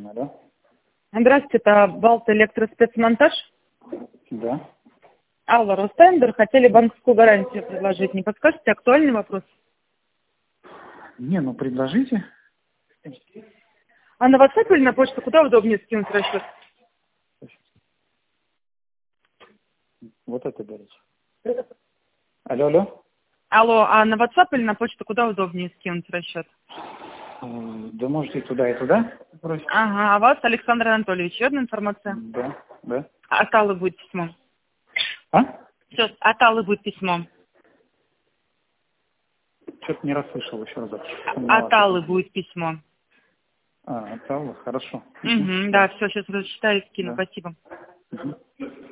да? Здравствуйте, это Балт Электроспецмонтаж. Да. Алла, Ростендер, хотели банковскую гарантию предложить. Не подскажете, актуальный вопрос? Не, ну предложите. А на WhatsApp или на почту куда удобнее скинуть расчет? Вот это берите. Алло, алло. Алло, а на WhatsApp или на почту куда удобнее скинуть расчет? Да можете и туда бросить. Ага, а вас Александр Анатольевич, верная информация? Да, да. От Аллы будет письмо. А? Все, от Аллы будет письмо. Что-то не расслышал еще раз. От Аллы будет письмо. А, от Аллы, хорошо. Угу, да, все, сейчас зачитаю и скину, Да. спасибо. Мгм.